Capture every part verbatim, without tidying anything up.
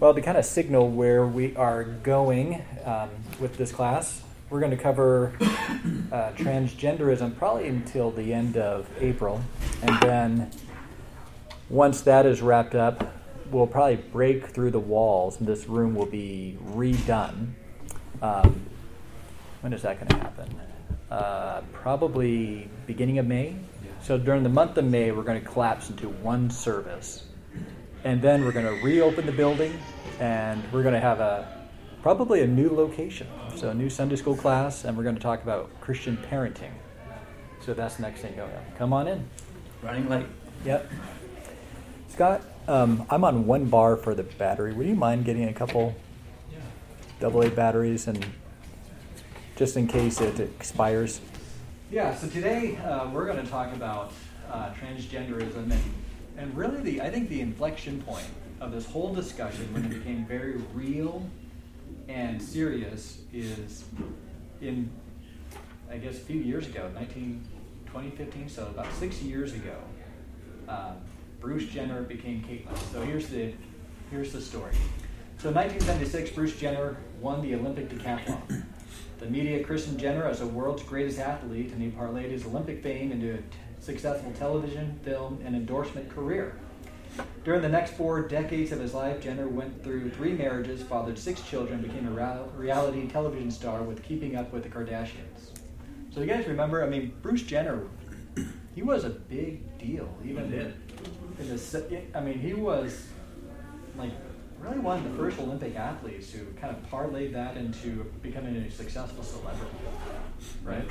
Well, to kind of signal where we are going um, with this class, we're going to cover uh, transgenderism probably until the end of April. And then once that is wrapped up, we'll probably break through the walls and this room will be redone. Um, when is that going to happen? Uh, probably beginning of May. So during the month of May, we're going to collapse into one service. And then we're going to reopen the building, and we're going to have a probably a new location. So a new Sunday school class, and we're going to talk about Christian parenting. So that's the next thing going on. Come on in. Running late. Yep. Scott, um, I'm on one bar for the battery. Would you mind getting a couple Yeah. double A batteries, and just in case it expires? Yeah, so today uh, we're going to talk about uh, transgenderism, and, and really the I think the inflection point of this whole discussion when it became very real and serious is in, I guess, a few years ago, nineteen, twenty fifteen, so about six years ago, um, Bruce Jenner became Caitlyn. So here's the here's the story. So in nineteen seventy-six, Bruce Jenner won the Olympic decathlon. The media christened Jenner as the world's greatest athlete, and he parlayed his Olympic fame into a t- successful television, film, and endorsement career. During the next four decades of his life, Jenner went through three marriages, fathered six children, became a ra- reality television star with Keeping Up with the Kardashians. So you guys remember, I mean, Bruce Jenner, he was a big deal. Even He did. in the, se- I mean, he was like really one of the first Olympic athletes who kind of parlayed that into becoming a successful celebrity, right?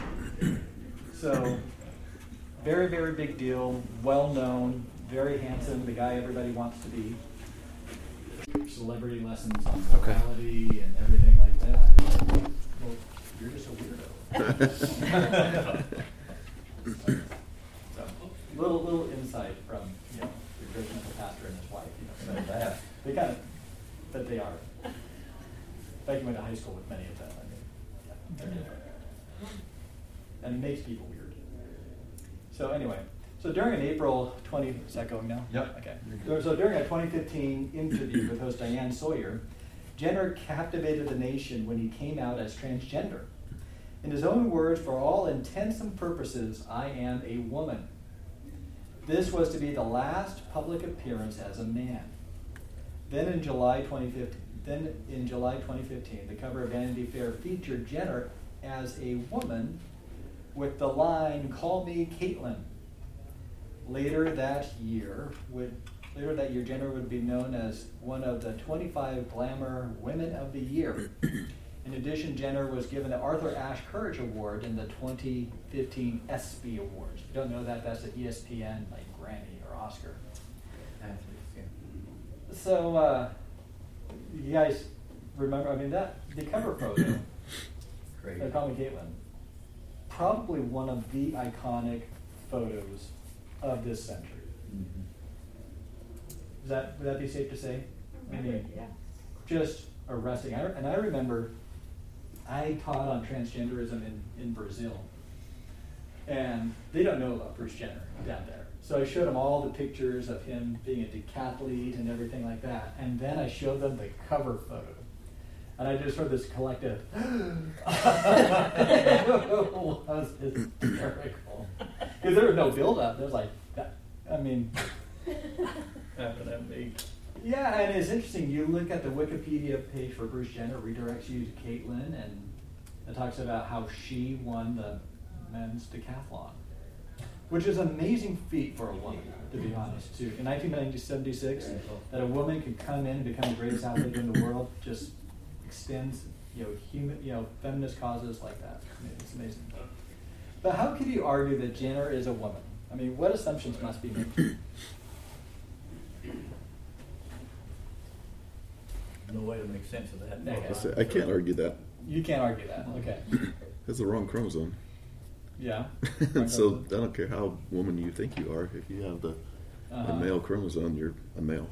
So, very, very big deal, well known, very handsome, the guy everybody wants to be. Celebrity lessons on morality and everything like that. Well, you're just a weirdo. So, little little insight from you know the charismatic pastor and his wife. You know, so that they kind of that they are. Becky went to high school with many of them. I mean, yeah, they're different, and it makes people weird. So anyway, so during an April twentieth, is that going now? Yep. Okay. So, so during a twenty fifteen interview with host Diane Sawyer, Jenner captivated the nation when he came out as transgender. In his own words, for all intents and purposes, I am a woman. This was to be the last public appearance as a man. Then in July twenty fifteen, then in July twenty fifteen, the cover of Vanity Fair featured Jenner as a woman with the line, "Call me Caitlyn." Later that year, would, later that year, Jenner would be known as one of the twenty-five Glamour Women of the Year. In addition, Jenner was given the Arthur Ashe Courage Award in the twenty fifteen ESPY Awards. If you don't know that, that's the E S P N, like Grammy or Oscar. So, uh, you guys remember, I mean, that, the cover photo, Great. uh, Call Me Caitlyn, probably one of the iconic photos of this century. Mm-hmm. Is that, would that be safe to say? I mean, Yeah. just arresting. I, and I remember I taught on transgenderism in, in Brazil, and they don't know about Bruce Jenner down there. So I showed them all the pictures of him being a decathlete and everything like that, and then I showed them the cover photo. And I just heard this collective, it was hysterical. Because there was no build-up. There was like, that, I mean, After that big. yeah, and it's interesting. You look at the Wikipedia page for Bruce Jenner, redirects you to Caitlyn, and it talks about how she won the men's decathlon, which is an amazing feat for a woman, to be honest, too. In nineteen seventy-six, that a woman could come in and become the greatest athlete in the world just extends, you know, human, you know, feminist causes like that. I mean, it's amazing. But how could you argue that Jenner is a woman? I mean, what assumptions must be made? No way to make sense of that. Okay. I say- I can't argue that. You can't argue that. Okay. That's the wrong chromosome. Yeah. So I don't care how woman you think you are. If you have the, Uh-huh. the male chromosome, you're a male.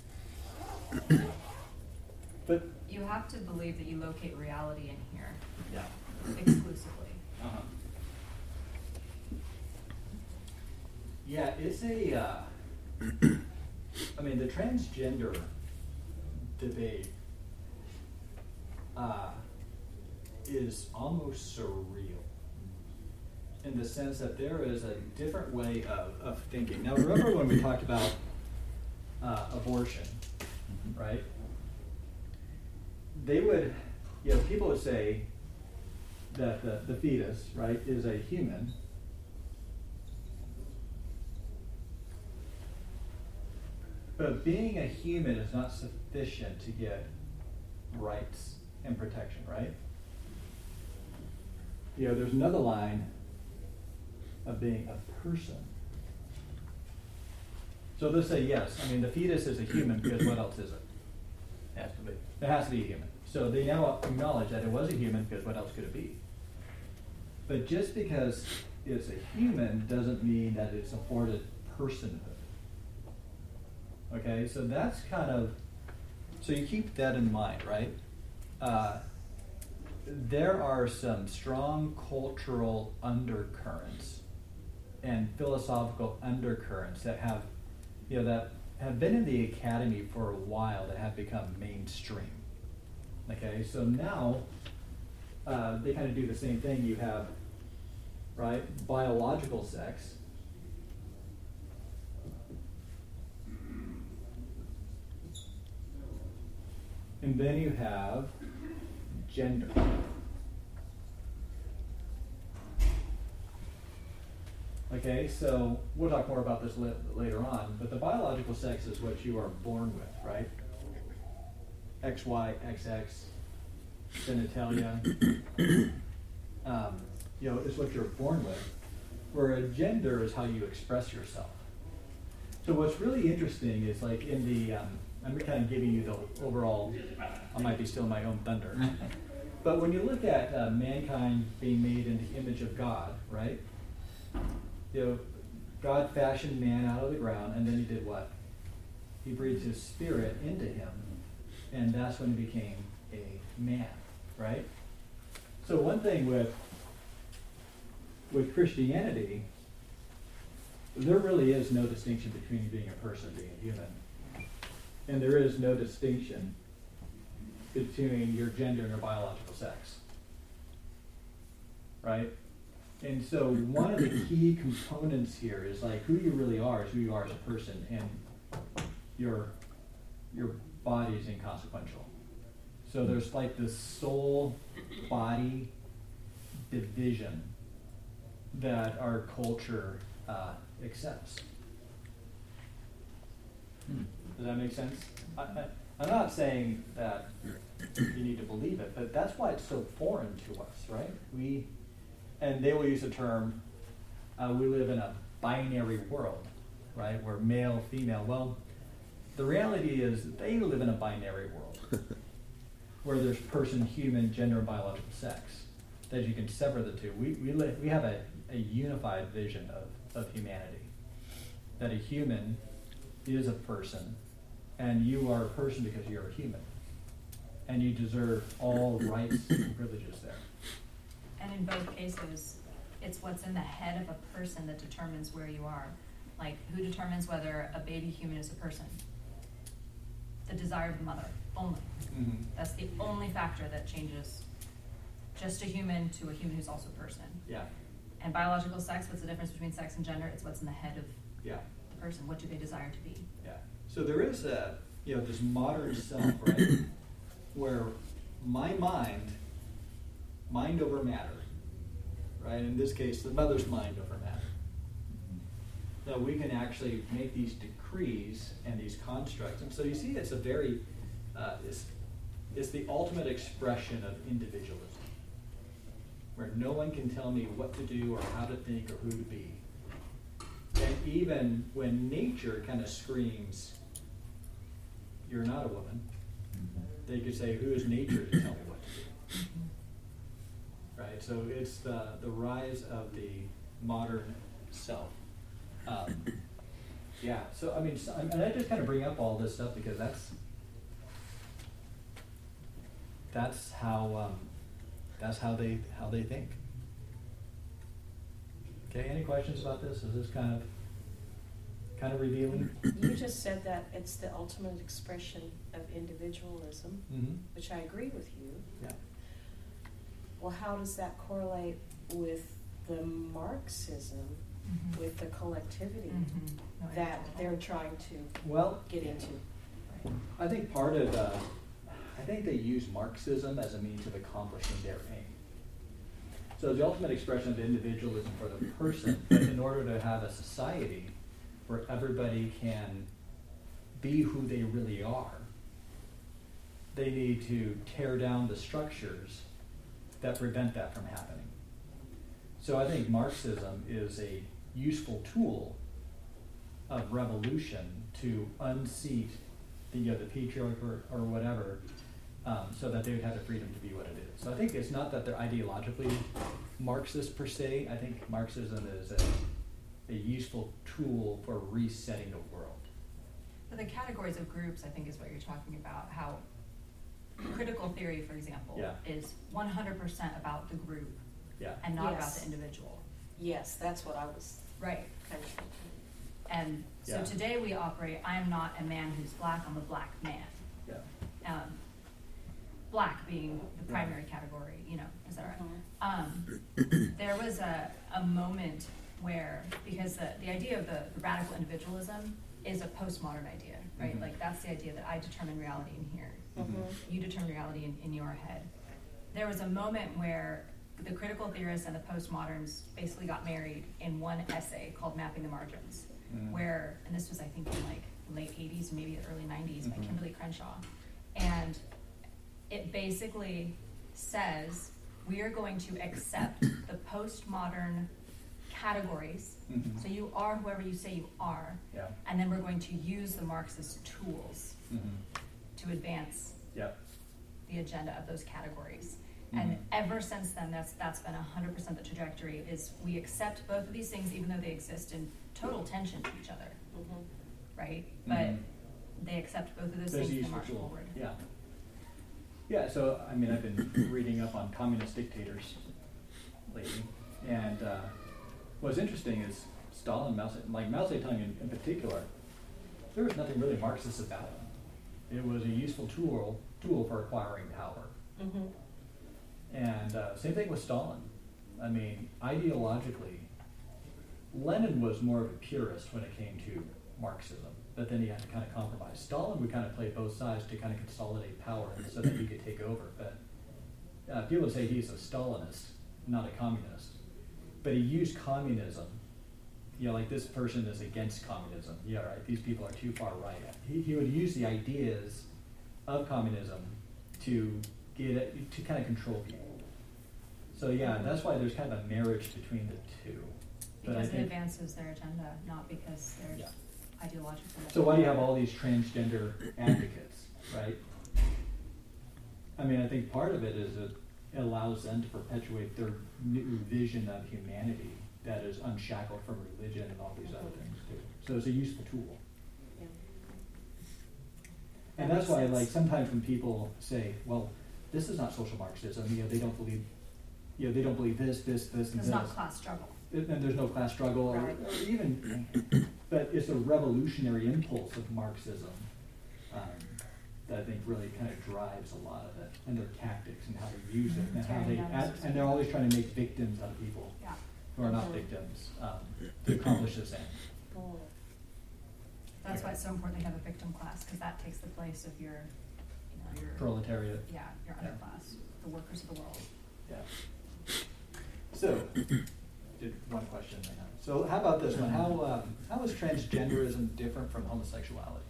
But You have to believe that you locate reality in here yeah. exclusively. Uh-huh. Yeah, it's a. Uh, I mean, the transgender debate uh, is almost surreal in the sense that there is a different way of, of thinking. Now, remember when we talked about uh, abortion, right? They would, you know, people would say that the, the fetus, right, is a human. But being a human is not sufficient to get rights and protection, right? You know, there's another line of being a person. So they'll say, yes, I mean, the fetus is a human because what else is it? Has to be. It has to be a human. So they now acknowledge that it was a human because what else could it be? But just because it's a human doesn't mean that it's afforded personhood. Okay, so that's kind of, so you keep that in mind, right? Uh, there are some strong cultural undercurrents and philosophical undercurrents that have, you know, that have been in the academy for a while that have become mainstream. Okay, so now uh, they kind of do the same thing. You have, right, biological sex. And then you have gender. Okay, so we'll talk more about this la- later on, but the biological sex is what you are born with, right? X Y, X X, genitalia, um, you know, is what you're born with, where a gender is how you express yourself. So what's really interesting is like in the, um, I'm kind of giving you the overall, I might be stealing my own thunder, but when you look at uh, mankind being made in the image of God, right? You know, God fashioned man out of the ground, and then he did what? He breathed his spirit into him, and that's when he became a man, right? So one thing with with Christianity, there really is no distinction between being a person and being a human. And there is no distinction between your gender and your biological sex. Right? And so one of the key components here is like who you really are is who you are as a person, and your your body is inconsequential. So there's like this soul body division that our culture uh, accepts. Hmm. Does that make sense? I, I, I'm not saying that you need to believe it, but that's why it's so foreign to us, right? We, and they will use the term, uh, we live in a binary world, right? We're male, female. Well, the reality is that they live in a binary world where there's person, human, gender, and biological sex. That you can sever the two. We we, live, we have a, a unified vision of, of humanity. That a human is a person, and you are a person because you're a human. And you deserve all rights and privileges there. And in both cases, it's what's in the head of a person that determines where you are. Like, who determines whether a baby human is a person? The desire of the mother, only. Mm-hmm. That's the only factor that changes just a human to a human who's also a person. Yeah. And biological sex, what's the difference between sex and gender? It's what's in the head of Yeah. the person. What do they desire to be? Yeah. So there is a, you know, this modern self, right, where my mind, mind over matter, right? In this case, the mother's mind over matter. That we can actually make these decrees and these constructs. And so you see, it's a very, uh, it's, it's the ultimate expression of individualism, where no one can tell me what to do or how to think or who to be. And even when nature kind of screams, you're not a woman, they could say, who is nature to tell me what to do? Right? So it's the, the rise of the modern self. Um, yeah, so I mean, so, and I just kind of bring up all this stuff because that's that's how um, that's how they how they think. Okay, any questions about this? Is this kind of kind of revealing. You just said that it's the ultimate expression of individualism, Mm-hmm. which I agree with you. Yeah. Well, how does that correlate with the Marxism, Mhm. with the collectivity Mhm. No, that yeah. they're trying to Well, get into? I think part of, uh, I think they use Marxism as a means of accomplishing their aim. So the ultimate expression of individualism for the person, but in order to have a society where everybody can be who they really are, they need to tear down the structures that prevent that from happening. So I think Marxism is a useful tool of revolution to unseat the, you know, the patriarch or, or whatever, um, so that they would have the freedom to be what it is. So I think it's not that they're ideologically Marxist per se. I think Marxism is a, a useful tool for resetting the world. But the categories of groups, I think, is what you're talking about. How critical theory, for example, Yeah. is one hundred percent about the group Yeah. and not about Yes. the individual. Yes, that's what I was Right. kind of thinking. And so Yeah. today we operate, I am not a man who's black, I'm a black man. Yeah. Um, black being the Right. primary category, you know, et cetera. Mhm. Um, there was a, a moment where, because the, the idea of the, the radical individualism is a postmodern idea, right? Mhm. Like that's the idea that I determine reality in here. Mhm. You determine reality in, in your head. There was a moment where the critical theorists and the postmoderns basically got married in one essay called Mapping the Margins, Mhm. where, and this was I think in like late eighties, maybe the early nineties by Mhm. Kimberly Crenshaw. And it basically says we are going to accept the postmodern categories. Mhm. So you are whoever you say you are, Yeah. and then we're going to use the Marxist tools Mm-hmm. to advance Yeah. the agenda of those categories. Mhm. And ever since then, that's that's been one hundred percent the trajectory, is we accept both of these things even though they exist in total tension to each other, Mhm. right? But Mhm. they accept both of those There's a things and useful march tool. forward. Yeah. Yeah, so, I mean, I've been reading up on communist dictators lately, and uh, what's interesting is Stalin, Mao Zedong, like Mao Zedong in, in particular, there was nothing really Marxist about him. It was a useful tool tool for acquiring power. Mhm. And uh, same thing with Stalin. I mean, ideologically, Lenin was more of a purist when it came to Marxism, but then he had to kind of compromise. Stalin would kind of play both sides to kind of consolidate power so that he could take over. But uh, people would say he's a Stalinist, not a communist. But he used communism. You know, like this person is against communism. Yeah, right. These people are too far right. He, he would use the ideas of communism to get it, to kind of control people. So yeah, that's why there's kind of a marriage between the two. But I Because it think, advances their agenda, not because they're Yeah. ideologically. so why do you have all these transgender advocates, right? I mean, I think part of it is it allows them to perpetuate their new vision of humanity that is unshackled from religion and all these other things too. So it's a useful tool. Yeah. And That that's makes why, sense. like, sometimes when people say, well, this is not social Marxism, you know, they don't believe, you know, they don't believe this, this, this, and It's this. not class struggle. It- And there's no class struggle, or, Right. or even, but it's a revolutionary impulse of Marxism um, that I think really kind of drives a lot of it, and their tactics and how they use it, and how Tearing they, down the add- system. and they're always trying to make victims out of people Yeah. who are not Mhm. victims um, to accomplish this end. Oh. That's why it's so important to have a victim class, because that takes the place of your, you know, your. Proletariat. Yeah, your Yeah. underclass, the workers of the world. Yeah. So, did one question right now. So how about this one? How, um, how is transgenderism different from homosexuality?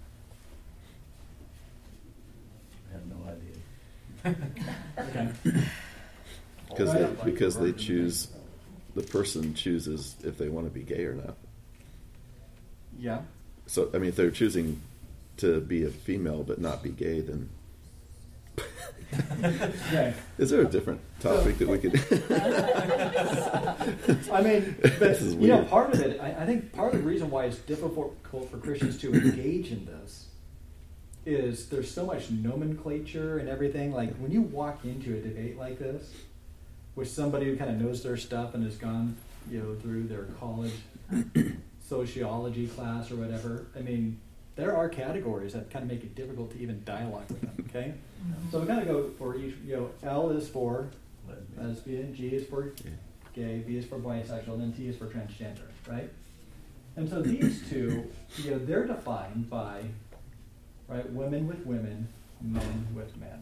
I have no idea. Okay. Because Right. they, because they choose, the person chooses if they want to be gay or not. Yeah. So, I mean, if they're choosing to be a female but not be gay, then Yeah. is there a different topic that we could? I mean, but This is you know, weird. part of it, I, I think part of the reason why it's difficult for Christians to engage in this is there's so much nomenclature and everything. Like when you walk into a debate like this with somebody who kind of knows their stuff and has gone, you know, through their college sociology class or whatever, I mean, there are categories that kind of make it difficult to even dialogue with them, okay? Mhm. So we kind of go for each, you know, L is for Lesbian. lesbian, G is for Yeah. gay, B is for bisexual, and then T is for transgender, right? And so these two, you know, they're defined by, right, women with women, men with men.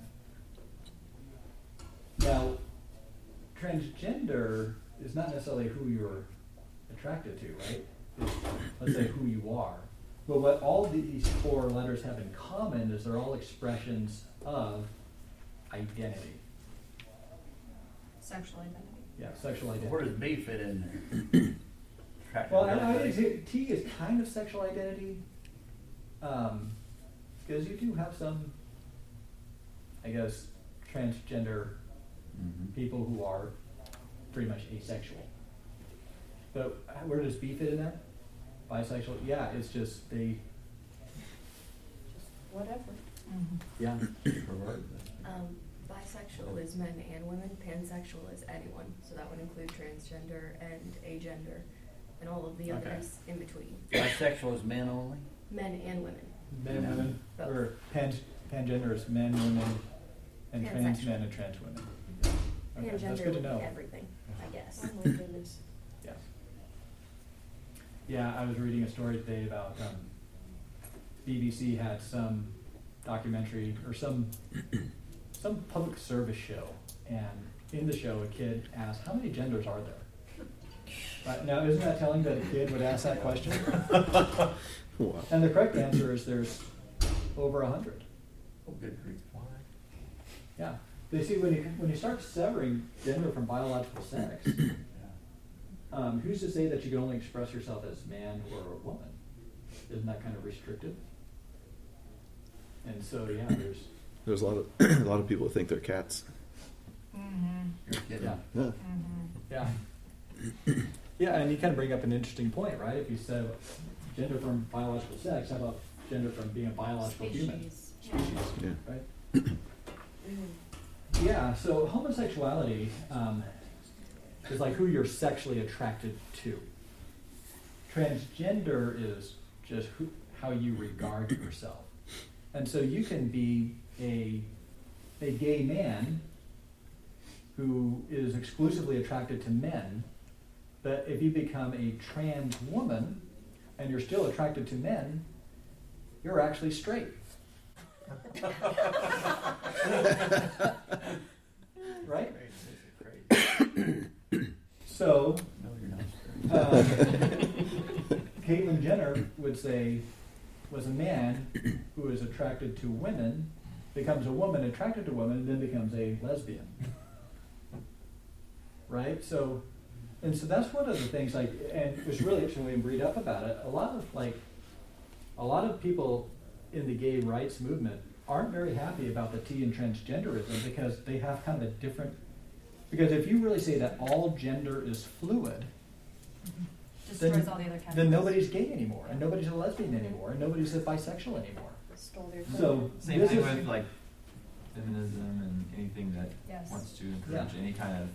Now, transgender is not necessarily who you're attracted to, right? It's, let's say, who you are. But what all these four letters have in common is they're all expressions of identity. Sexual identity. Yeah, sexual identity. Where does B fit in there? Attracted Well, to I, I other think T is kind of sexual identity, um, because you do have some, I guess, transgender Mhm. people who are pretty much asexual. But where does B fit in there? Bisexual? Yeah, it's just they. Whatever. Mhm. Yeah. Perverted. Um, bisexual is men and women, pansexual is anyone, so that would include transgender and agender, and all of the Okay. others in between. Bisexual is men only? Men and women. Men and women, Both. or pan, pangender is men, women, and trans Pansexual. men and trans women. Okay, that's Pangender good to would know. be everything, I guess. Oh my goodness. Yes. Yeah, I was reading a story today about um, B B C had some documentary or some some public service show, and in the show, a kid asked, "How many genders are there?" Right, now, isn't that telling that a kid would ask that question? Wow. And the correct answer is there's over a hundred. Oh, good grief. Why? Yeah. They see when you when you start severing gender from biological sex. Yeah. Um, who's to say that you can only express yourself as man or a woman? Isn't that kind of restrictive? And so, yeah, there's, There's a lot of a lot of people who think they're cats. Mhm. You're kidding. yeah, Yeah. Mhm. yeah. Yeah, and you kind of bring up an interesting point, right? If you said gender from biological sex, how about gender from being a biological human? Species. Yeah. Right? Mm. Yeah, so homosexuality um, is like who you're sexually attracted to. Transgender is just who, how you regard yourself. And so you can be a, a gay man who is exclusively attracted to men, but if you become a trans woman and you're still attracted to men, you're actually straight. Right? Crazy. So, No, you're not straight. um, Caitlyn Jenner would say, was a man who is attracted to women, becomes a woman attracted to women, and then becomes a lesbian. Right? So, and so that's one of the things, like, and it was really interesting when we read up about it. A lot of, like, a lot of people in the gay rights movement aren't very happy about the T in transgenderism because they have kind of a different, because if you really say that all gender is fluid, Destroys then, all the other categories. then nobody's gay anymore, and nobody's a lesbian anymore, and nobody's a bisexual anymore. Stole their thunder. So Same this thing is, with like feminism and anything that Yes. wants to encourage Yeah. any kind of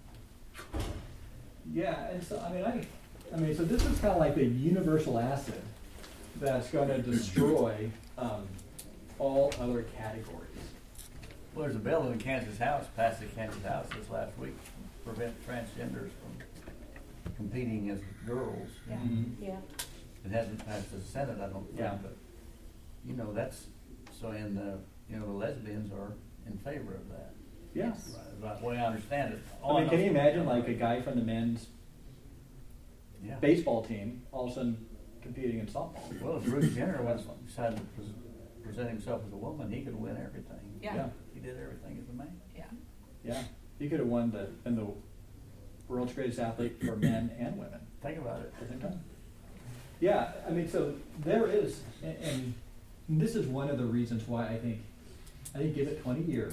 yeah, and so I mean, I, I mean, so this is kind of like the universal acid that's going to destroy um, all other categories. Well, there's a bill in Kansas House, passed the Kansas House this last week, to prevent transgenders from competing as girls. Yeah. Mhm. Yeah. It hasn't passed the Senate, I don't think, Yeah. but, you know, that's, so in the, you know, the lesbians are in favor of that. Yeah. Right, the way I understand it. All I mean, know can you from- imagine like a guy from the men's Yeah. baseball team all of a sudden competing in softball? Well, if Bruce Jenner was, decided to pres- present himself as a woman, he could win everything. Yeah. Yeah. He did everything as a man. Yeah. Yeah, he could have won the been the world's greatest athlete for men and women Think about it. at the same time. Yeah, I mean, so there is, and, and this is one of the reasons why I think, I think give it twenty years,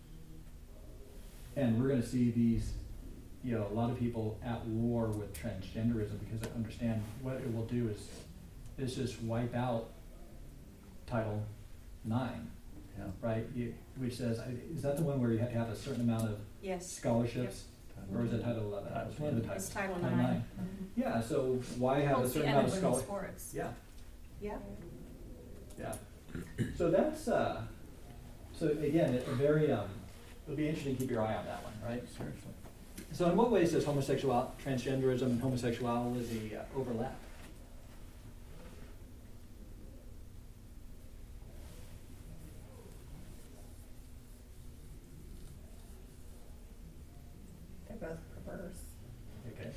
and we're going to see these, you know, a lot of people at war with transgenderism because they understand what it will do is, is just wipe out Title Nine, Yeah. right? You, which says, I- is that the one where you have to have a certain amount of Yes. scholarships Or is it Title eleven? It's one of the It's titles. Title Title nine. Yeah, so why have Well, a it's the certain end amount of of women's scholar? sports. Yeah, Yeah. yeah. So that's, uh, so again, a very, um, it'll be interesting to keep your eye on that one, right? Seriously. So in what ways does homosexual, transgenderism and homosexuality uh, overlap? They're both perverse. Okay.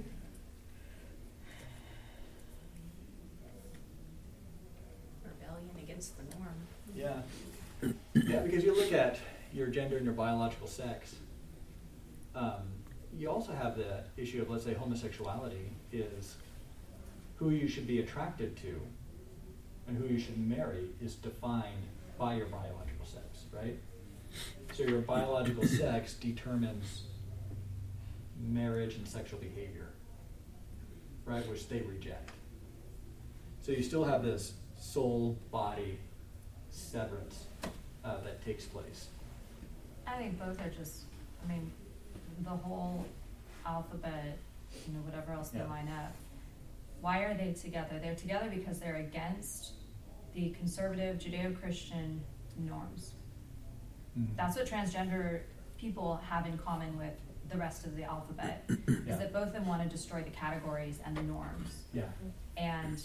Rebellion against the norm. Yeah. Yeah, because you look at your gender and your biological sex. Um, you also have the issue of, let's say, homosexuality is who you should be attracted to and who you should marry is defined by your biological sex, right? So your biological sex determines marriage and sexual behavior, right, which they reject. So you still have this soul-body severance uh, that takes place. I think both are just, I mean, the whole alphabet, you know, whatever else they Yeah. line up. Why are they together? They're together because they're against the conservative Judeo-Christian norms. Mhm. That's what transgender people have in common with the rest of the alphabet, Yeah. is that both of them want to destroy the categories and the norms. Yeah. And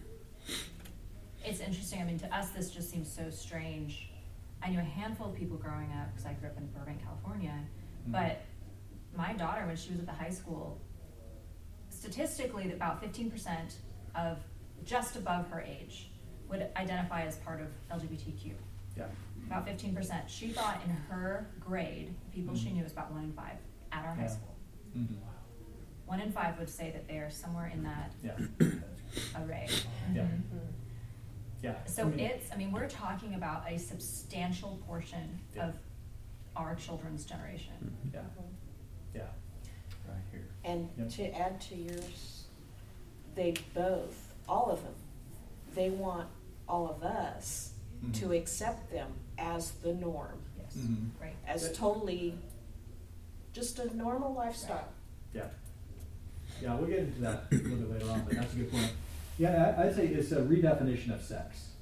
it's interesting, I mean, to us, this just seems so strange. I knew a handful of people growing up, because I grew up in Burbank, California, Mhm. but my daughter, when she was at the high school, statistically, about fifteen percent of just above her age would identify as part of L G B T Q. Yeah. About fifteen percent. She thought in her grade, people she Mhm. knew was about one in five at our high Yeah. school. Mhm. One in five would say that they are somewhere in that Yeah. array. Yeah. Mhm. Yeah. So I mean, it's, I mean, we're talking about a substantial portion Yeah. of our children's generation. Yeah. Yeah. Right here. And Yep. to add to yours, they both, all of them, they want all of us Mhm. to accept them as the norm, Yes, Mhm. right. as Yeah. totally just a normal lifestyle. Yeah. Yeah, we'll get into that a little bit later on, but that's a good point. Yeah, I- I'd say it's a redefinition of sex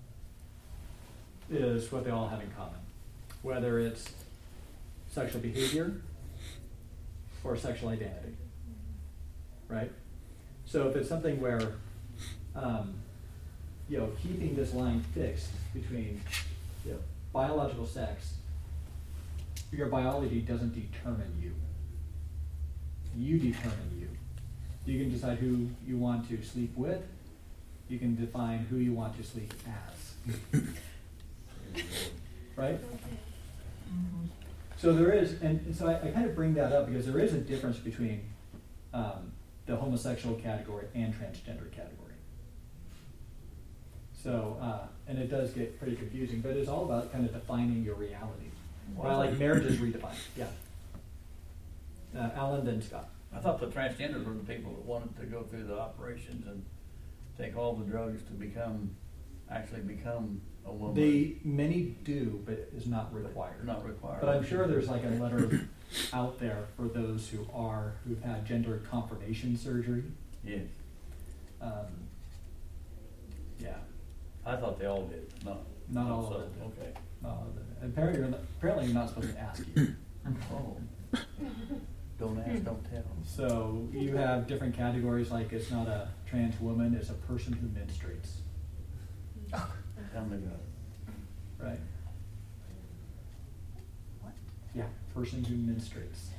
is what they all have in common. Whether it's sexual behavior or sexual identity, right? So if it's something where, um, you know, keeping this line fixed between, you know, biological sex, your biology doesn't determine you. You determine you. You can decide who you want to sleep with. You can define who you want to sleep as. Right? Mm-hmm. So there is, and, and so I, I kind of bring that up because there is a difference between um, the homosexual category and transgender category. So, uh, and it does get pretty confusing, but it's all about kind of defining your reality. Well, like marriage is redefined, yeah. Uh, Alan, then Scott. I thought the transgenders were the people that wanted to go through the operations and take all the drugs to become, actually become a woman. They, many do, but it is not required. Not required. But I'm sure there's like a letter out there for those who are, who've had gender confirmation surgery. Yes. Um, yeah, I thought they all did, not. Not all of so, them did. Okay. uh, apparently, you're not, apparently you're not supposed to ask you. Oh. Don't ask, don't tell. So you have different categories, like it's not a trans woman, it's a person who menstruates, Tell me about it. right? What? Yeah, person who menstruates.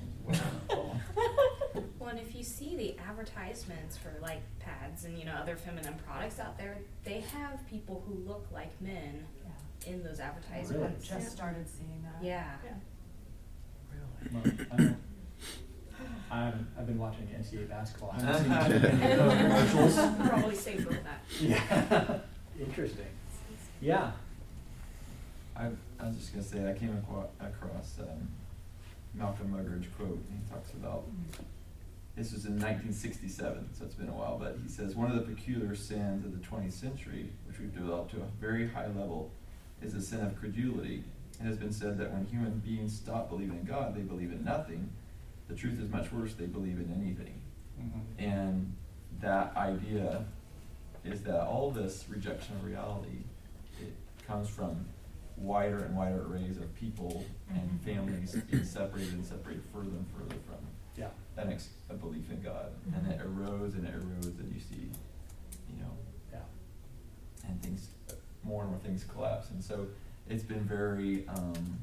Well, and if you see the advertisements for like pads and you know other feminine products out there, they have people who look like men Yeah. in those I advertisements. just started seeing that. Yeah. Well, I, don't, I haven't. I've been watching N C double A basketball. I haven't seen any of those commercials. Probably safer with that. Yeah, interesting. Yeah. I, I was just gonna say, I came acro- across um, Malcolm Muggeridge quote, and he talks about, this was in nineteen sixty-seven, so it's been a while, but he says, one of the peculiar sins of the twentieth century, which we've developed to a very high level, is the sin of credulity. It has been said that when human beings stop believing in God, they believe in nothing, the truth is much worse. They believe in anything. Mm-hmm. And that idea is that all this rejection of reality, it comes from wider and wider arrays of people and families being separated and separated further and further from Yeah. an ex- a belief in God. And it erodes and it erodes, and you see, you know, Yeah. and things, more and more things collapse. And so it's been very, um,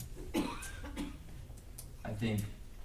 I think,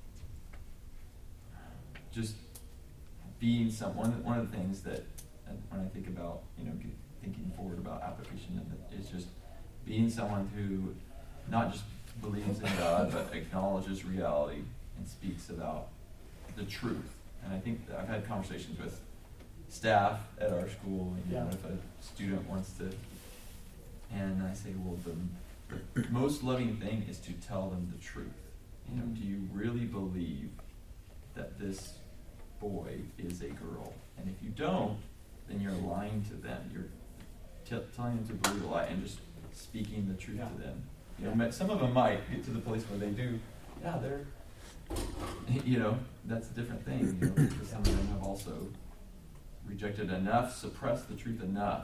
just being some, one, one of the things that, uh, when I think about, you know, get, thinking forward about application of it, is just being someone who not just believes in God, but acknowledges reality and speaks about the truth. And I think that I've had conversations with staff at our school, you know, Yeah. if a student wants to, and I say, well, the, the most loving thing is to tell them the truth. You know, do you really believe that this boy is a girl? And if you don't, then you're lying to them. You're t- telling them to believe a lie and just speaking the truth Yeah. to them. You know, ma- some of them might get to the place where they do, yeah, they're, you know, that's a different thing, you know, because some of them have also rejected enough, suppressed the truth enough,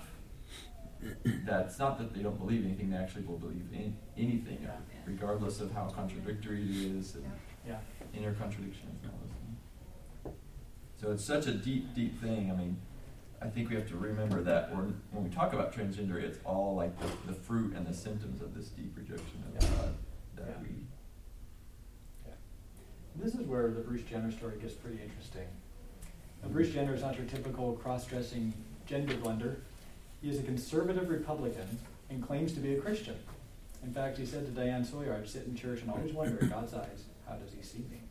that it's not that they don't believe anything, they actually will believe in anything, Yeah. regardless of how contradictory it is, and Yeah. inner contradictions and all those things. So it's such a deep, deep thing. I mean, I think we have to remember that when, when we talk about transgender, it's all like the, the fruit and the symptoms of this deep rejection of Yeah. God that Yeah. we. Yeah. This is where the Bruce Jenner story gets pretty interesting. Now, Bruce Jenner is not your typical cross-dressing gender blender. He is a conservative Republican and claims to be a Christian. In fact, he said to Diane Sawyer, "I sit in church and always wonder, in God's eyes, how does he see me?"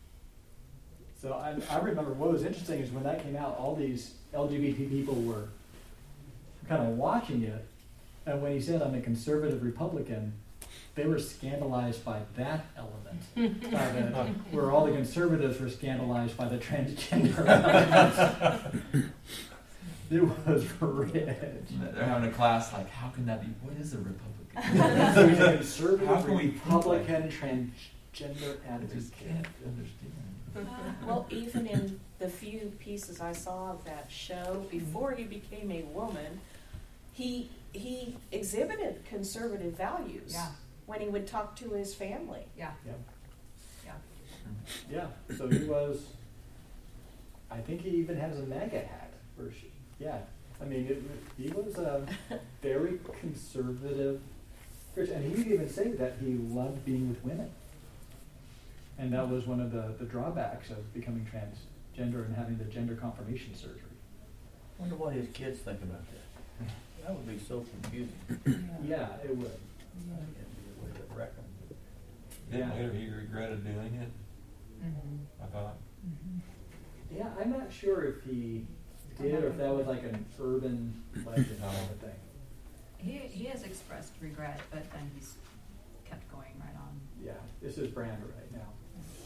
So I, I remember what was interesting is when that came out, all these L G B T people were kind of watching it, and when he said, "I'm a conservative Republican," they were scandalized by that element, by the, where all the conservatives were scandalized by the transgender element. It was rich. They're having a class like, how can that be? What is a Republican? So he's a conservative How can we think Republican like- transgender I just advocate. can't understand. Well, even in the few pieces I saw of that show, before he became a woman, he he exhibited conservative values Yeah. when he would talk to his family. Yeah, Yeah. yeah. Yeah, so he was, I think he even has a MAGA hat. Or sh- yeah, I mean, it, he was a very conservative Christian. And he would even say that he loved being with women. And that was one of the, the drawbacks of becoming transgender and having the gender confirmation surgery. I wonder what his kids think about that. That would be so confusing. Yeah, it would. That'd be a way to wreck 'em. Yeah. Then later he regretted doing it, Mm-hmm. I thought. Mm-hmm. Yeah, I'm not sure if he did or if that was like an urban legend kind of thing. He, he has expressed regret, but then he's kept going right on. Yeah, this is brand right now.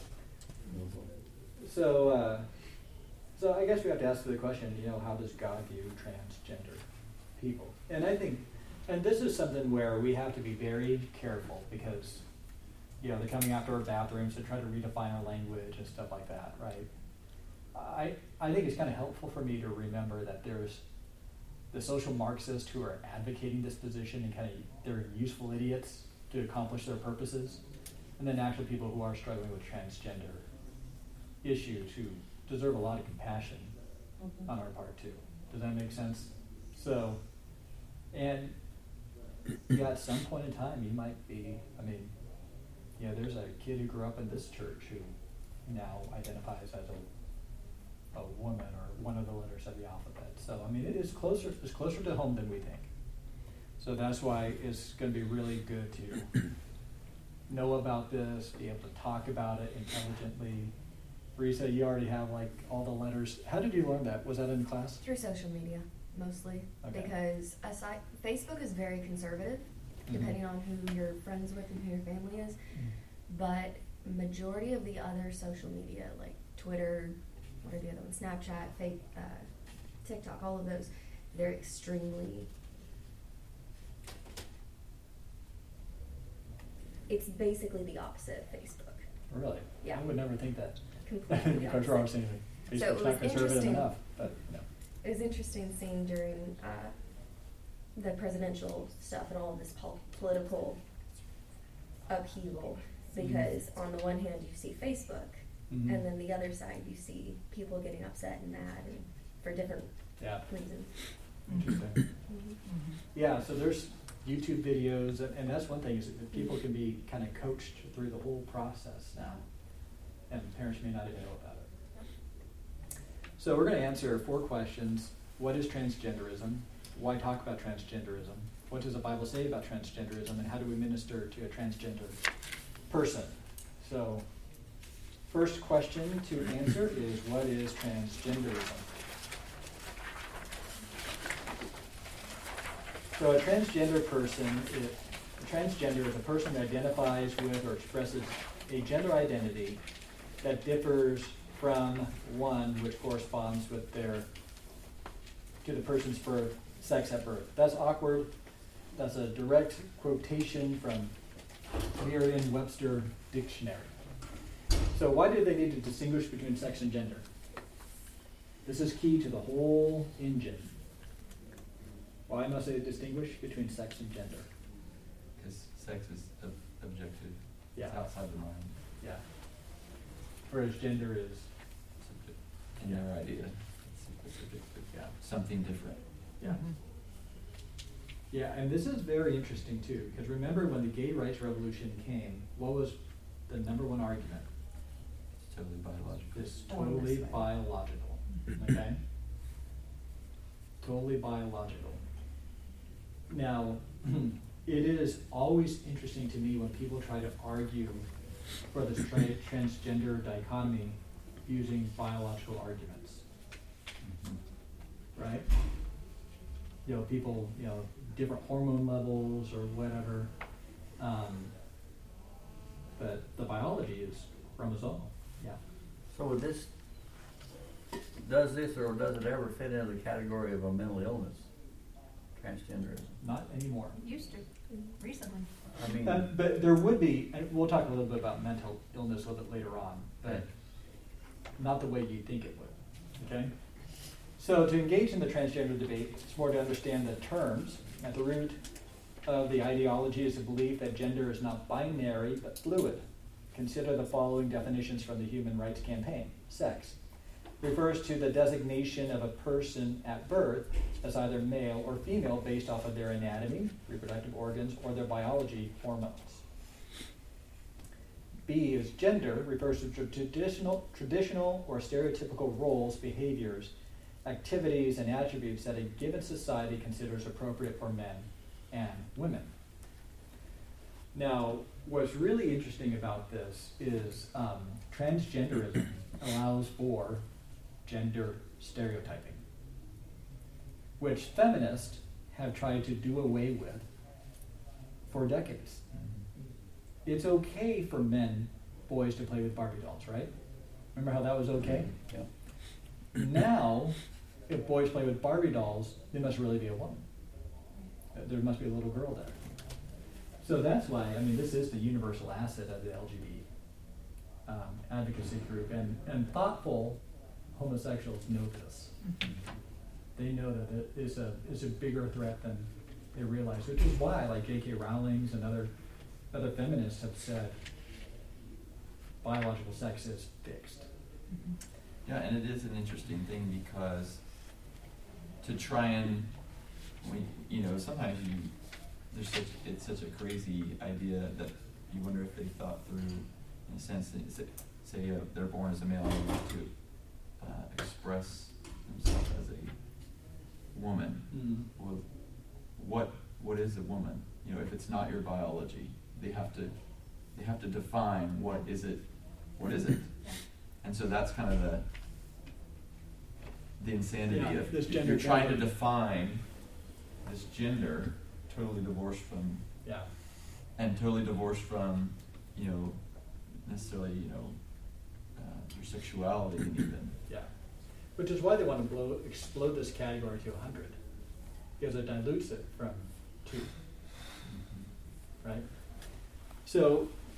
So, uh, so I guess we have to ask the question, you know, how does God view transgender people? And I think, and this is something where we have to be very careful because, you know, they're coming after our bathrooms to try to redefine our language and stuff like that, right? I, I think it's kind of helpful for me to remember that there's the social Marxists who are advocating this position and kind of they're useful idiots to accomplish their purposes, and then actually people who are struggling with transgender issues who deserve a lot of compassion Mhm. on our part too. Does that make sense? So, and yeah, at some point in time, you might be, I mean, yeah, there's a kid who grew up in this church who now identifies as a, a woman or one of the letters of the alphabet. So, I mean, it is closer, it's closer to home than we think. So that's why it's going to be really good to know about this, be able to talk about it intelligently. Risa, you already have like all the letters. How did you learn that? Was that in class? Through social media, mostly. Okay. Because aside, Facebook is very conservative, Mhm. depending on who you're friends with and who your family is. But majority of the other social media, like Twitter, what are the other ones? Snapchat, fake, uh, TikTok, all of those, they're extremely. It's basically the opposite of Facebook. Really? Yeah. I would never think that. completely the Because we're always opposite. saying So Facebook's it was not conservative interesting. enough, but no. It was interesting seeing during uh, the presidential stuff and all of this pol- political upheaval, because on the one hand you see Facebook, Mhm. and then the other side you see people getting upset and mad and for different Yeah. reasons. Interesting. Mhm. Yeah, so there's YouTube videos, and, and that's one thing, is that people can be kind of coached through the whole process now, and parents may not even know about it. So we're going to answer four questions. What is transgenderism? Why talk about transgenderism? What does the Bible say about transgenderism? And how do we minister to a transgender person? So first question to answer is, what is transgenderism? So a transgender person, is, a transgender is a person who identifies with or expresses a gender identity that differs from one which corresponds with their, to the person's birth, sex at birth. That's awkward. That's a direct quotation from Merriam-Webster Dictionary. So why do they need to distinguish between sex and gender? This is key to the whole engine. Why must they distinguish between sex and gender? Because sex is ob- objective. Yeah. It's outside the mind. Yeah. Whereas gender is, Subject. In their idea, it's, it's subjective. yeah. Something different. Yeah. Yeah, and this is very interesting too, because remember when the gay rights revolution came, what was the number one argument? It's totally biological. It's Born totally this way. biological, okay? Totally biological. Now, it is always interesting to me when people try to argue for this tra- transgender dichotomy using biological arguments, Mhm. right? You know, people, you know, different hormone levels or whatever. Um, but the biology is chromosomal, yeah. So would this, does this or does it ever fit into the category of a mental illness? Transgenderism? Not anymore. Used to, recently. I mean, Uh, but there would be, and we'll talk a little bit about mental illness a little bit later on, but not the way you think it would, okay? So to engage in the transgender debate, it's more to understand the terms. At the root of the ideology is the belief that gender is not binary, but fluid. Consider the following definitions from the Human Rights Campaign. Sex refers to the designation of a person at birth as either male or female based off of their anatomy, reproductive organs, or their biology, hormones. B is gender, refers to traditional, traditional or stereotypical roles, behaviors, activities, and attributes that a given society considers appropriate for men and women. Now, what's really interesting about this is um, transgenderism allows for gender stereotyping, which feminists have tried to do away with for decades. It's okay for men, boys to play with Barbie dolls, right? Remember how that was okay? yeah. Now, if boys play with Barbie dolls, they must really be a woman. Uh, There must be a little girl there. So that's why, I mean, this is the universal asset of the L G B T um, advocacy group, and, and thoughtful homosexuals know this. They know that it is a is a bigger threat than they realize, which is why, like J K Rowling's and other other feminists have said, biological sex is fixed. Yeah, and it is an interesting thing because to try and, we, you know, sometimes you, there's such, it's such a crazy idea that you wonder if they thought through, in a sense, that, say, say uh, they're born as a male and they want to uh, express themselves as a woman. Mm. Well, what what is a woman? You know, if it's not your biology, they have to they have to define what is it, what is it, and so that's kind of the the insanity Yeah, of this gender you're trying to category. define this gender totally divorced from Yeah. and totally divorced from you know necessarily you know uh, your sexuality even. Yeah. Which is why they want to blow explode this category to a hundred, because it dilutes it from two. Right? So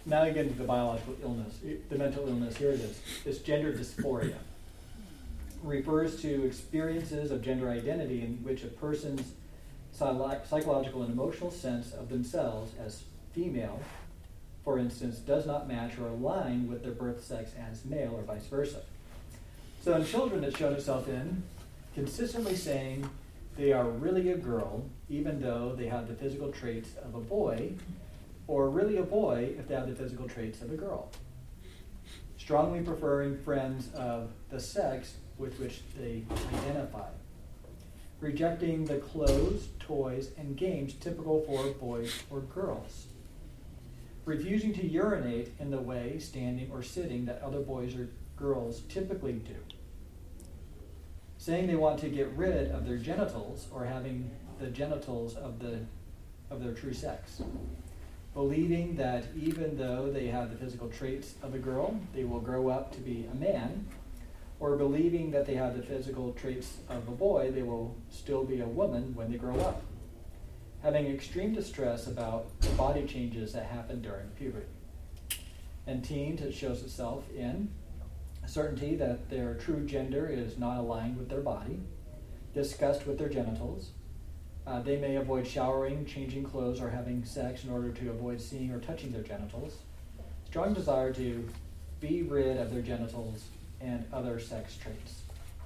now you get into the biological illness, the mental illness. Here it is. It's gender dysphoria. Refers to experiences of gender identity in which a person's psy- psychological and emotional sense of themselves as female, for instance, does not match or align with their birth sex as male or vice versa. So in children, it's shown itself in consistently saying they are really a girl, even though they have the physical traits of a boy, or really a boy if they have the physical traits of a girl. Strongly preferring friends of the sex with which they identify. Rejecting the clothes, toys, and games typical for boys or girls. Refusing to urinate in the way, standing, or sitting that other boys or girls typically do. Saying they want to get rid of their genitals or having the genitals of the of their true sex. Believing that even though they have the physical traits of a girl, they will grow up to be a man, or believing that they have the physical traits of a boy, they will still be a woman when they grow up. Having extreme distress about the body changes that happen during puberty. In teens, it shows itself in certainty that their true gender is not aligned with their body, disgust with their genitals. Uh, they may avoid showering, changing clothes, or having sex in order to avoid seeing or touching their genitals. Strong desire to be rid of their genitals and other sex traits.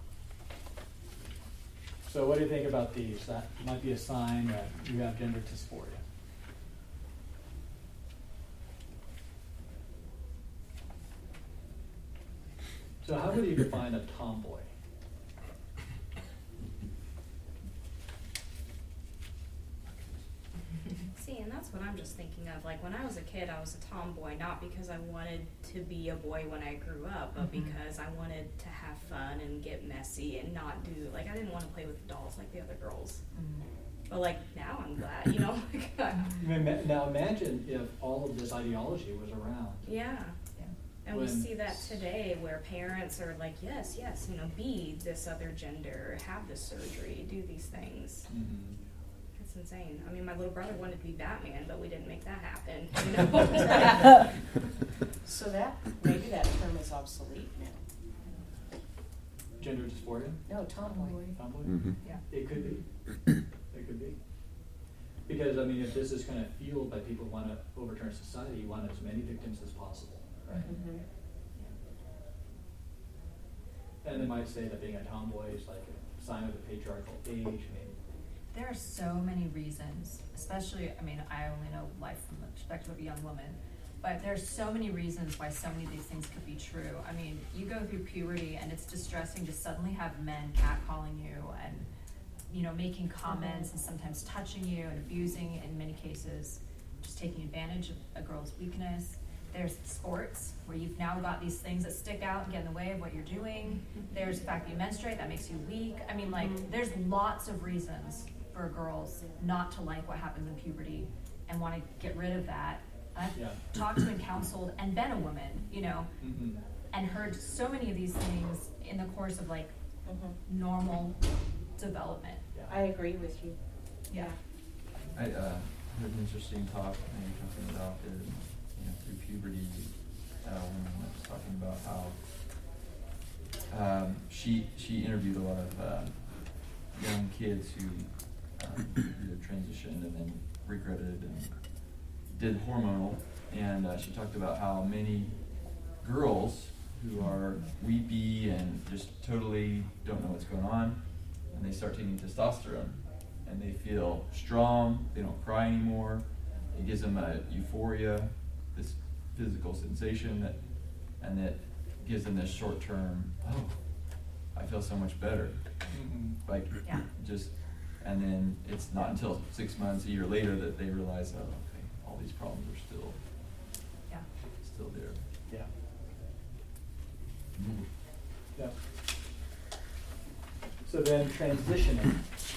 So what do you think about these? That might be a sign that you have gender dysphoria. So how would you define a tomboy? See, and that's what I'm just thinking of. Like, when I was a kid, I was a tomboy, not because I wanted to be a boy when I grew up, but Mhm. because I wanted to have fun and get messy and not do, like, I didn't want to play with dolls like the other girls. But, like, now I'm glad, you know? Like, I- Now imagine if all of this ideology was around. yeah. And When- we see that today where parents are like, yes, yes, you know, be this other gender, have this surgery, do these things. Mm-hmm. It's insane. I mean, my little brother wanted to be Batman, but we didn't make that happen. You know? So that, maybe that term is obsolete now. Gender dysphoria? No, tomboy. Tomboy? Mm-hmm. Yeah. It could be. It could be. Because, I mean, if this is kind of fueled by people who want to overturn society, you want as many victims as possible, right? Mhm. And they might say that being a tomboy is like a sign of the patriarchal age. I mean, There are so many reasons, especially, I mean, I only know life from the perspective of a young woman, but there's so many reasons why so many of these things could be true. I mean, you go through puberty and it's distressing to suddenly have men catcalling you and, you know, making comments and sometimes touching you and abusing, in many cases, just taking advantage of a girl's weakness. There's sports, where you've now got these things that stick out and get in the way of what you're doing. There's the fact that you menstruate, that makes you weak. I mean, like, there's lots of reasons for girls not to like what happens in puberty and want to get rid of that. I've Yeah. talked to and counseled and been a woman, you know, mm-hmm. and heard so many of these things in the course of, like, Mhm. normal development. Yeah. I agree with you. Yeah. I uh, heard an interesting talk maybe talking about it, you know, through puberty. Uh, woman was talking about how um, she she interviewed a lot of uh, young kids who um, either transitioned and then regretted and did hormonal, and uh, she talked about how many girls who are weepy and just totally don't know what's going on, and they start taking testosterone, and they feel strong, they don't cry anymore, it gives them a euphoria, this physical sensation, that, and that gives them this short-term, oh, I feel so much better. Mm-hmm. Like, Yeah. just, and then it's not until six months, a year later, that they realize, oh, okay, all these problems are still, Yeah. still there. Yeah. Yeah. So then transitioning.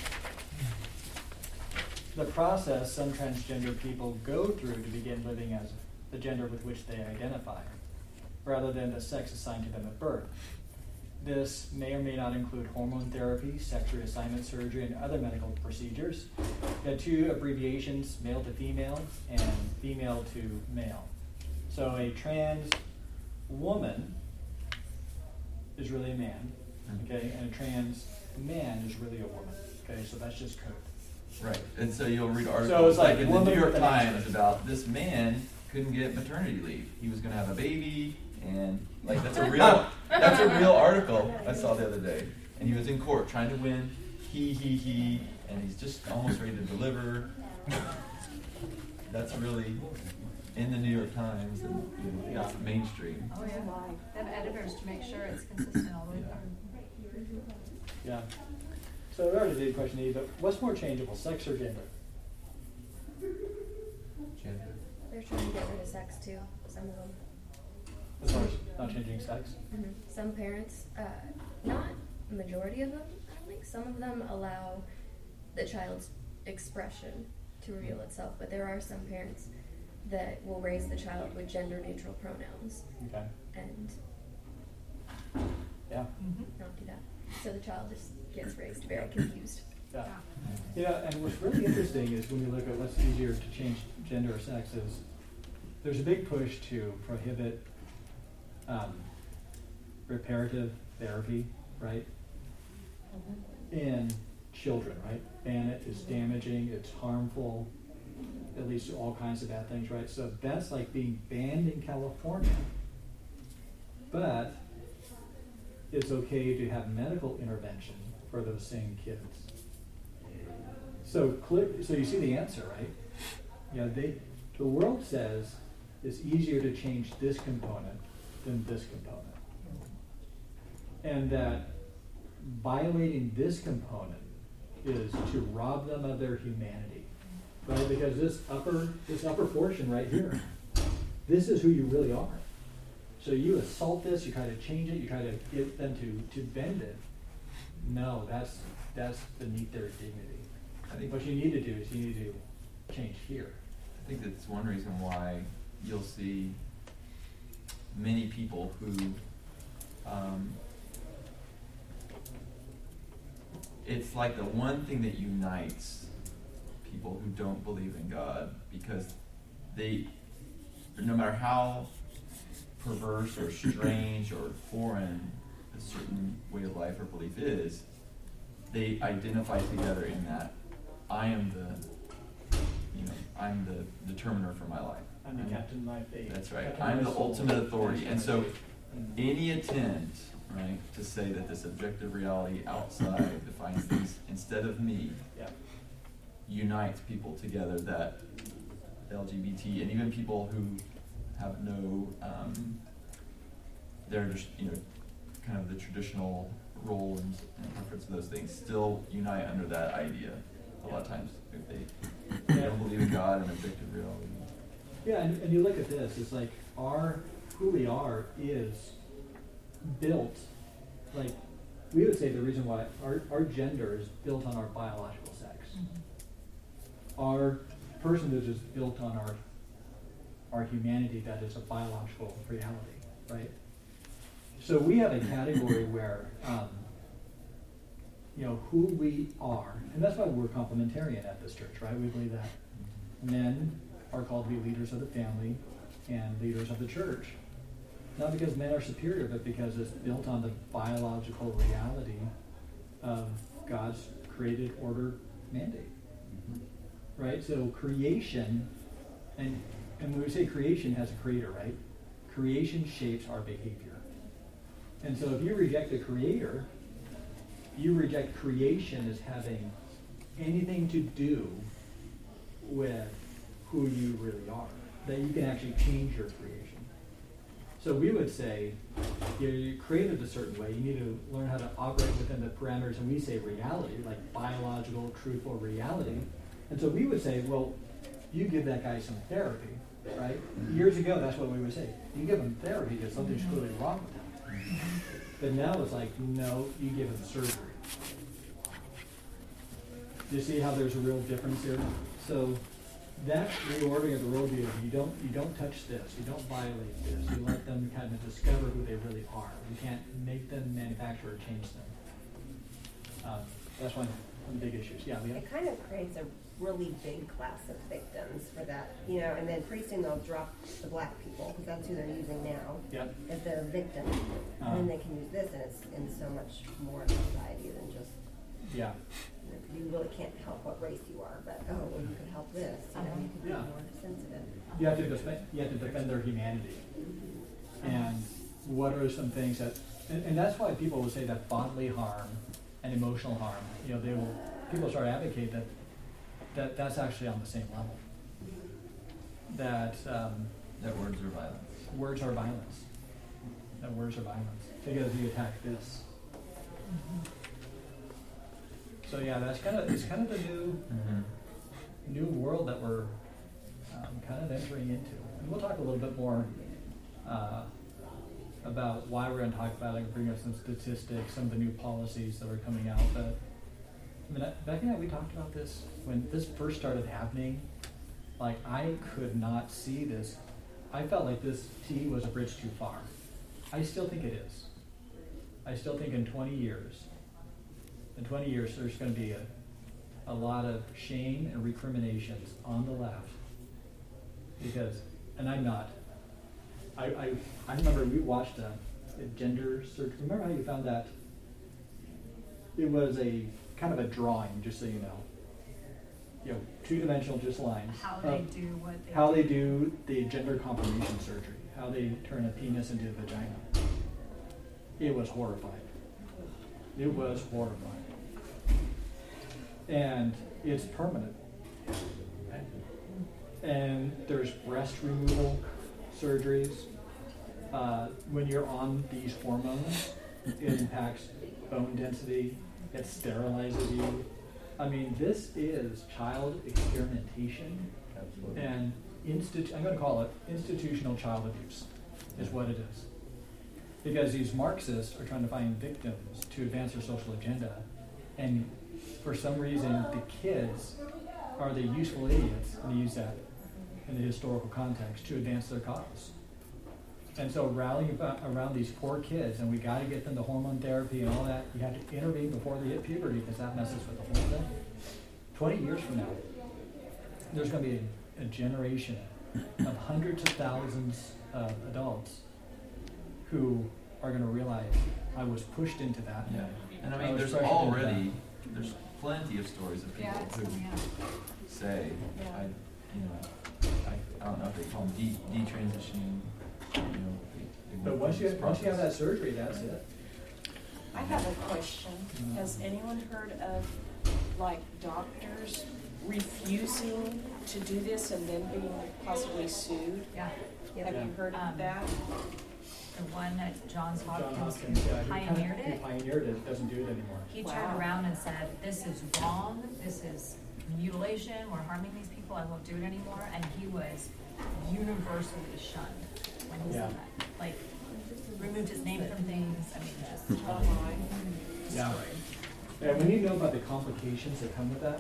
The process some transgender people go through to begin living as the gender with which they identify, rather than the sex assigned to them at birth. This may or may not include hormone therapy, sex reassignment surgery, and other medical procedures. The two abbreviations, male to female and female to male. So a trans woman is really a man, okay, and a trans man is really a woman, okay. So that's just code. Right, and so you'll read articles So it's like like in the woman New York with an Times answer. about this man couldn't get maternity leave. He was going to have a baby, and like that's a real that's a real article I saw the other day. And he was in court trying to win. He he he, and he's just almost ready to deliver. That's really in the New York Times and you know, it's mainstream. Oh, yeah. They have editors to make sure it's consistent all the way through. Yeah. So we already did question E, but what's more changeable, sex or gender? Gender. They're trying to get rid of sex too, some of them. As far as not changing sex? Mm-hmm. Some parents, uh, not majority of them, I don't think. Some of them allow the child's expression to reveal itself, but there are some parents that will raise the child with gender neutral pronouns Okay. and Yeah. Mm-hmm. not do that. So the child just gets raised very confused. Yeah. Yeah, and what's really interesting is when you look at what's easier to change gender or sex is there's a big push to prohibit um, reparative therapy, right? In children, right? Ban it, it's damaging, it's harmful, it leads to all kinds of bad things, right? So that's like being banned in California. But it's okay to have medical intervention for those same kids. So clear, so you see the answer, right? Yeah, they, the world says it's easier to change this component than this component. And that violating this component is to rob them of their humanity, right? Because this upper, this upper portion right here, this is who you really are. So you assault this, you try to change it, you try to get them to, to bend it. No, that's that's beneath their dignity. I think What you need to do is you need to change here. I think that's one reason why you'll see many people who um, it's like the one thing that unites people who don't believe in God, because they, no matter how perverse or strange or foreign a certain way of life or belief is, they identify together in that I am the, you know, I'm the determiner for my life. I'm the captain of my fate. That's right. Captain I'm of the my soul. ultimate authority. And so Mhm. any attempt, right, to say that this objective reality outside defines things instead of me Yeah. unites people together, that L G B T and even people who have no, um, they're just, you know, kind of the traditional role and, and preference of those things still unite under that idea a lot of times if they, if they don't believe in God and objective reality. Yeah, and, and you look at this, it's like our, who we are is built, like, we would say the reason why our, our gender is built on our biological sex. Mm-hmm. Our personhood is built on our, our humanity that is a biological reality, right? So we have a category where, um, you know, who we are, and that's why we're complementarian at this church, right? We believe that men are called to be leaders of the family and leaders of the church. Not because men are superior, but because it's built on the biological reality of God's created order mandate. Right? So creation, and, and when we say creation has a creator, right? Creation shapes our behavior. And so if you reject the creator, you reject creation as having anything to do with who you really are, that you can actually change your creation. So we would say, you know, you're created a certain way, you need to learn how to operate within the parameters, and we say reality, like biological, truthful reality. And so we would say, well, you give that guy some therapy, right? Years ago, that's what we would say. You give him therapy because something's clearly wrong with him. But now it's like, no, you give him surgery. Do you see how there's a real difference here? So that reordering of the worldview, you don't you don't touch this, you don't violate this, you let them kind of discover who they really are. You can't make them manufacture or change them. Um, that's one, one of the big issues. Yeah, Leah? It kind of creates a really big class of victims for that, you know, and then pretty soon they'll drop the black people, because that's who they're using now Yep. as their victim. Uh-huh. And then they can use this, and it's in so much more in society than just, Yeah. you know, 'cause you really can't help what race you are, but, oh, well, you could help this, you know, you could be Yeah. more sensitive. You have to defend, you have to defend their humanity. And what are some things that, and, and that's why people will say that bodily harm and emotional harm, you know, they will, people start to advocate that, that that's actually on the same level. That, um, That words are violence. words are violence. That words are violence. Because you attack this. So yeah, that's kind of, it's kind of the new, Mm-hmm. new world that we're um, kind of entering into. And we'll talk a little bit more uh, about why we're going to talk about it and bring up some statistics, some of the new policies that are coming out. But I mean, Becky and I, we talked about this when this first started happening. Like, I could not see this. I felt like this T was a bridge too far. I still think it is. I still think in twenty years, in twenty years, there's going to be a, a lot of shame and recriminations on the left. Because, and I'm not, I, I, I remember we watched a, a gender search. Remember how you found that? It was a kind of a drawing, just so you know. You know, two-dimensional just lines. How of they do what they How do. they do the gender confirmation surgery. How they turn a penis into a vagina. It was horrifying. It was horrifying. And it's permanent. And there's breast removal surgeries. Uh, when you're on these hormones, it impacts bone density. It sterilizes you. I mean, this is child experimentation. Absolutely. And institu- I'm going to call it institutional child abuse, is what it is. Because these Marxists are trying to find victims to advance their social agenda, and for some reason, the kids are the useful idiots, and they use that in the historical context to advance their cause. And so rallying about, around these poor kids, and we got to get them to hormone therapy and all that. You have to intervene before they hit puberty because that messes with the whole thing. Twenty years from now, there's going to be a, a generation of hundreds of thousands of adults who are going to realize I was pushed into that. Yeah, and I I mean, was there's pressured into already, there's plenty of stories of Yeah, people it's who coming out. say, Yeah. I, you know, I, I don't know if they call them de- detransitioning, you know. they- they But went once through you this once you have that process. surgery, that's it. I have a question. Has anyone heard of, like, doctors refusing to do this and then being possibly sued? Yeah. Have Yeah. you heard Um, of that? The one that Johns John Hopkins, Hopkins, yeah, he pioneered kinda, he it. pioneered it, doesn't do it anymore. He Wow. turned around and said, this is wrong, this is mutilation, we're harming these people, I won't do it anymore. And he was universally shunned when he Yeah. said that. Like, removed his name from things, I mean, just. Oh, my. Yeah. And when you know about the complications that come with that,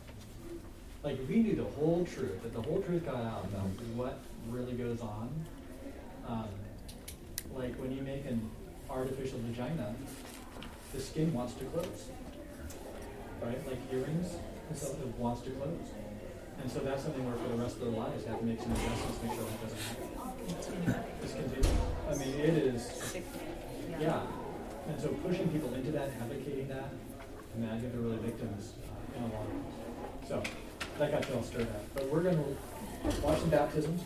like if we knew the whole truth, that the whole truth got out about what really goes on, um, like when you make an artificial vagina, the skin wants to close, right? Like earrings and stuff, it wants to close. And so that's something where for the rest of their lives, they have to make some adjustments to make sure that doesn't happen. Just continue. I mean, it is, yeah. And so pushing people into that, advocating that, I mean, I think they're really victims uh, in a lot of ways. So that got you all stirred up. But we're going to watch some baptisms.